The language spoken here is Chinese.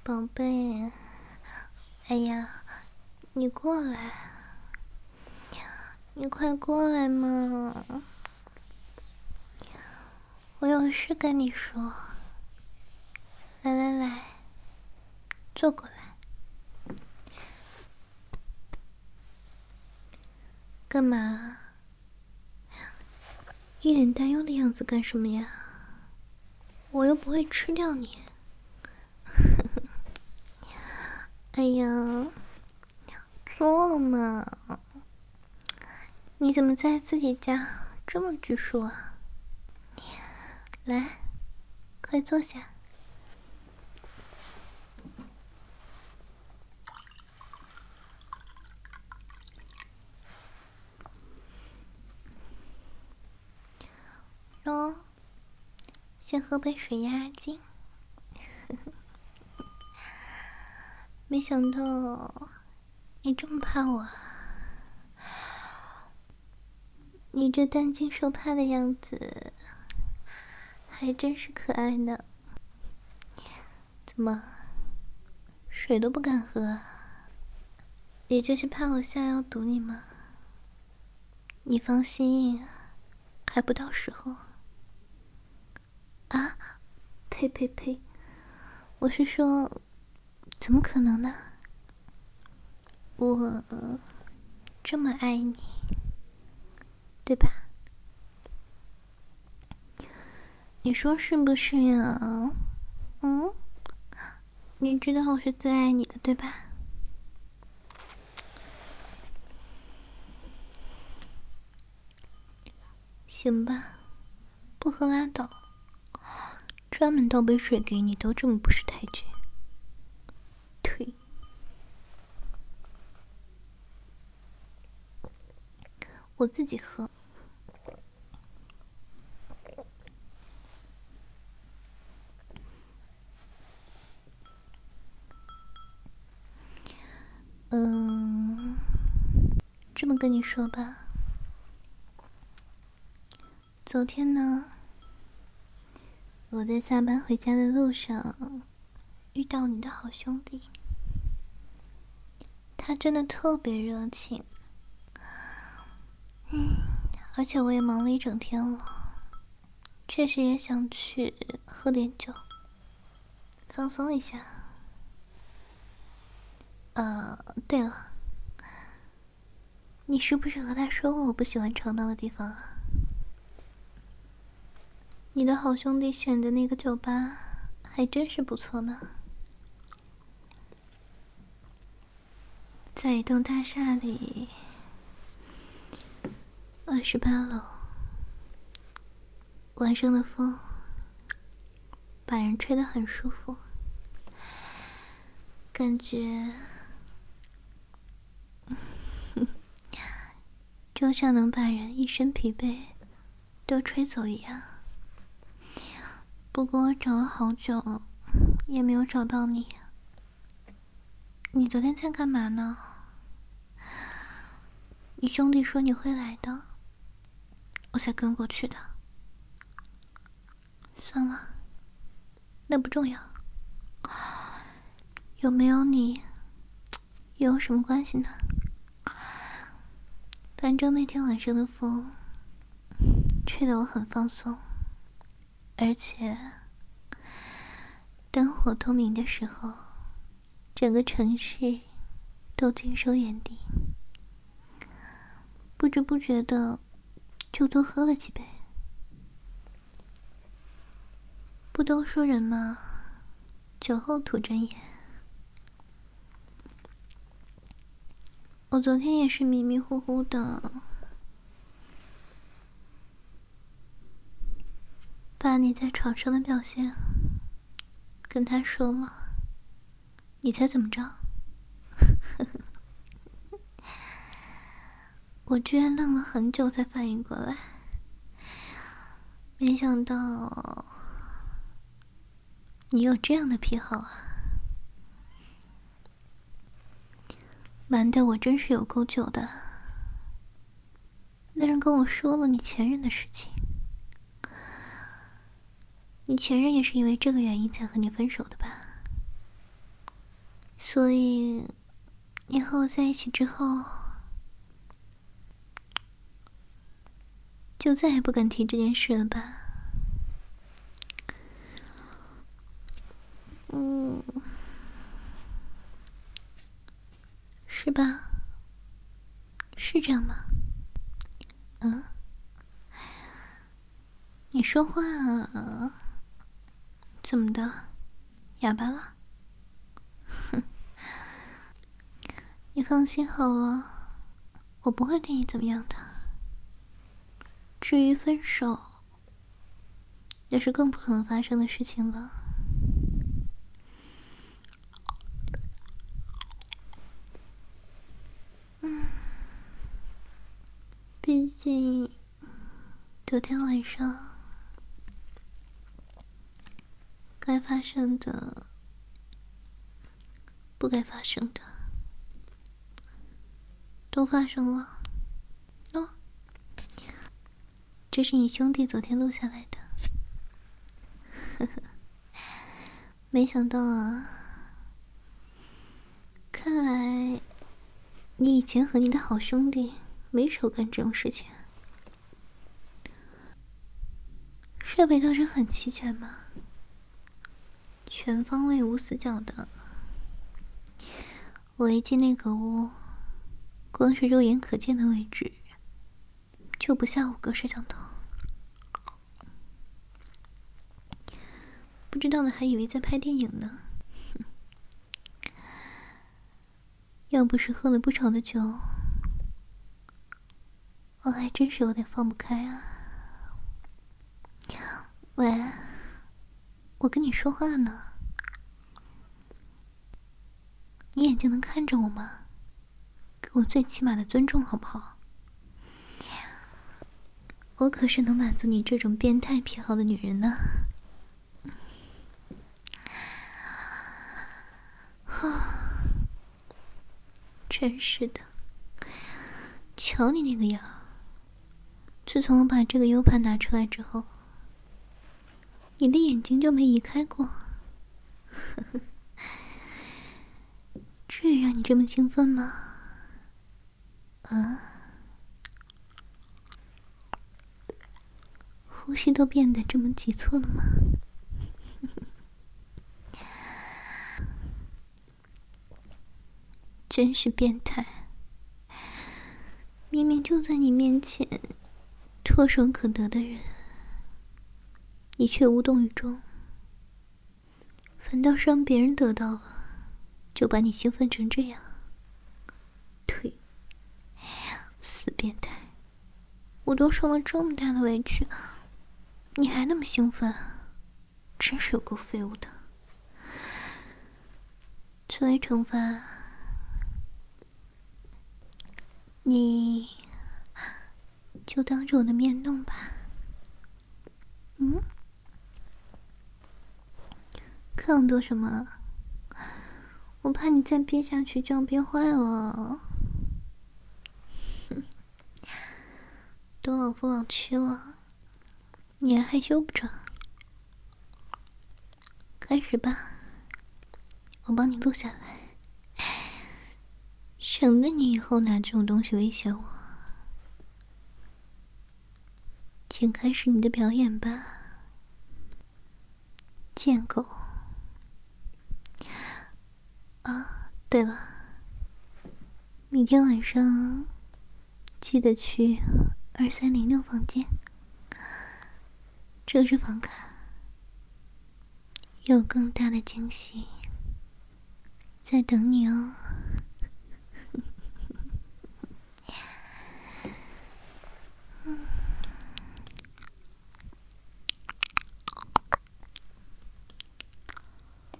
宝贝，哎呀，你过来，你快过来嘛！我有事跟你说。来来来，坐过来。干嘛？一脸担忧的样子干什么呀？我又不会吃掉你。哎呀，坐嘛！你怎么在自己家这么拘束啊？来，快坐下。喏，先喝杯水压压惊。没想到你这么怕我啊！你这担惊受怕的样子，还真是可爱呢。怎么，水都不敢喝啊？也就是怕我下药毒你吗？你放心，还不到时候。啊？呸呸呸！我是说，怎么可能呢？我这么爱你，对吧？你说是不是呀？嗯？你知道我是最爱你的，对吧？行吧，不喝拉倒。专门倒杯水给你，都这么不识抬举。退。我自己喝。这么跟你说吧，昨天呢，我在下班回家的路上遇到你的好兄弟，他真的特别热情。而且我也忙了一整天了，确实也想去喝点酒，放松一下。对了，你是不是和他说过我不喜欢闯荡的地方啊？你的好兄弟选的那个酒吧还真是不错呢，在一栋大厦里，28楼，晚上的风把人吹得很舒服，感觉就像能把人一身疲惫都吹走一样。不过我找了好久，也没有找到你。你昨天在干嘛呢？你兄弟说你会来的，我才跟过去的。算了，那不重要。有没有你，又有什么关系呢？反正那天晚上的风，吹得我很放松，而且灯火通明的时候，整个城市都尽收眼底，不知不觉的就多喝了几杯。不都说人吗？酒后吐真言。我昨天也是迷迷糊糊的，把你在床上的表现跟他说了，你猜怎么着？我居然愣了很久才反应过来，没想到你有这样的癖好啊！瞒得我真是有够久的。那人跟我说了你前任的事情，你前任也是因为这个原因才和你分手的吧？ 所以你和我在一起之后，就再也不敢提这件事了吧？是吧？是这样吗？你说话啊？怎么的？哑巴了？哼！你放心好了，我不会对你怎么样的。至于分手，那是更不可能发生的事情了。毕竟昨天晚上该发生的、不该发生的都发生了。哦，这是你兄弟昨天录下来的。呵呵，没想到啊，看来你以前和你的好兄弟没少干这种事情。设备倒是很齐全嘛，全方位无死角的。我一进那个屋，光是肉眼可见的位置就不下5个摄像头，不知道的还以为在拍电影呢。要不是喝了不少的酒，我还真是有点放不开啊。喂，我跟你说话呢，你眼睛能看着我吗？给我最起码的尊重好不好？我可是能满足你这种变态癖好的女人呢。真是的，瞧你那个样，自从我把这个 U 盘拿出来之后，你的眼睛就没移开过。呵呵，至于让你这么兴奋吗？啊？呼吸都变得这么急促了吗？真是变态！明明就在你面前唾手可得的人，你却无动于衷，反倒是让别人得到了，就把你兴奋成这样。呸！死变态！我都受了这么大的委屈，你还那么兴奋，真是有够废物的。作为惩罚，你就当着我的面弄吧。看我做什么？我怕你再憋下去就要憋坏了。都老夫老妻了，你还害羞不成？开始吧，我帮你录下来，省得你以后拿这种东西威胁我。请开始你的表演吧，贱狗。啊，对了，明天晚上记得去2306房间，这是房卡，有更大的惊喜在等你哦。